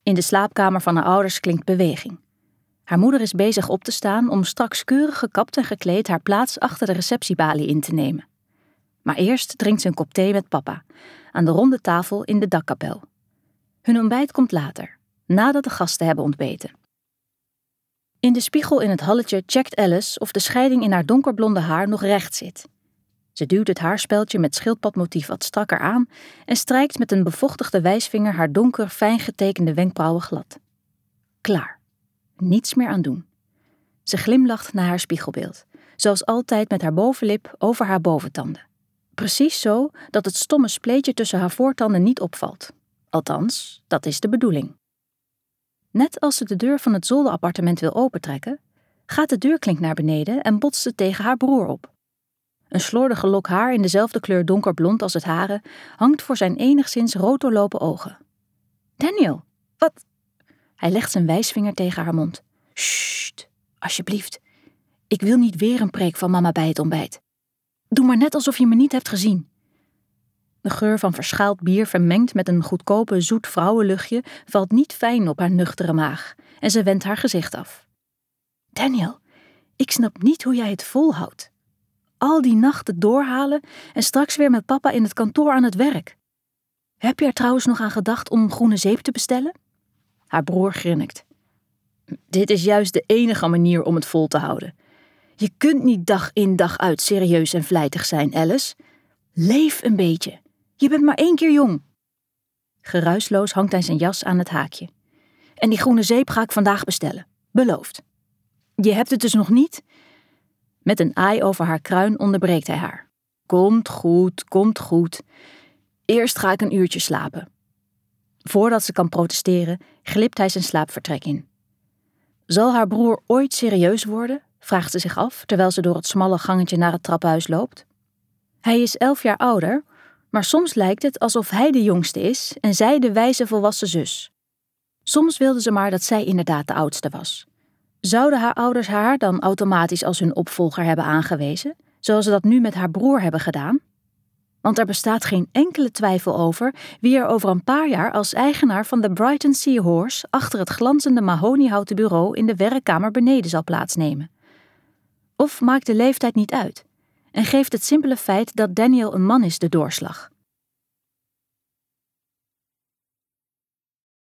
In de slaapkamer van haar ouders klinkt beweging. Haar moeder is bezig op te staan om straks keurig gekapt en gekleed haar plaats achter de receptiebalie in te nemen. Maar eerst drinkt ze een kop thee met papa, aan de ronde tafel in de dakkapel. Hun ontbijt komt later, nadat de gasten hebben ontbeten. In de spiegel in het halletje checkt Alice of de scheiding in haar donkerblonde haar nog recht zit. Ze duwt het haarspeldje met schildpadmotief wat strakker aan en strijkt met een bevochtigde wijsvinger haar donker, fijn getekende wenkbrauwen glad. Klaar. Niets meer aan doen. Ze glimlacht naar haar spiegelbeeld, zoals altijd met haar bovenlip over haar boventanden. Precies zo dat het stomme spleetje tussen haar voortanden niet opvalt. Althans, dat is de bedoeling. Net als ze de deur van het zolderappartement wil opentrekken, gaat de deurklink naar beneden en botst ze tegen haar broer op. Een slordige lok haar in dezelfde kleur donkerblond als het hare hangt voor zijn enigszins rood doorlopen ogen. Daniel, wat? Hij legt zijn wijsvinger tegen haar mond. Sst, alsjeblieft. Ik wil niet weer een preek van mama bij het ontbijt. Doe maar net alsof je me niet hebt gezien. De geur van verschaald bier vermengd met een goedkope zoet vrouwenluchtje valt niet fijn op haar nuchtere maag en ze wendt haar gezicht af. Daniel, ik snap niet hoe jij het volhoudt. Al die nachten doorhalen en straks weer met papa in het kantoor aan het werk. Heb je er trouwens nog aan gedacht om groene zeep te bestellen? Haar broer grinnikt. Dit is juist de enige manier om het vol te houden. Je kunt niet dag in dag uit serieus en vlijtig zijn, Alice. Leef een beetje. Je bent maar 1 keer jong. Geruisloos hangt hij zijn jas aan het haakje. En die groene zeep ga ik vandaag bestellen. Beloofd. Je hebt het dus nog niet? Met een aai over haar kruin onderbreekt hij haar. Komt goed, komt goed. Eerst ga ik een uurtje slapen. Voordat ze kan protesteren, glipt hij zijn slaapvertrek in. Zal haar broer ooit serieus worden? Vraagt ze zich af, terwijl ze door het smalle gangetje naar het trappenhuis loopt. Hij is 11 jaar ouder, maar soms lijkt het alsof hij de jongste is en zij de wijze volwassen zus. Soms wilde ze maar dat zij inderdaad de oudste was. Zouden haar ouders haar dan automatisch als hun opvolger hebben aangewezen, zoals ze dat nu met haar broer hebben gedaan? Want er bestaat geen enkele twijfel over wie er over een paar jaar als eigenaar van de Brighton Sea Horse achter het glanzende mahoniehouten bureau in de werkkamer beneden zal plaatsnemen. Of maakt de leeftijd niet uit en geeft het simpele feit dat Daniel een man is de doorslag?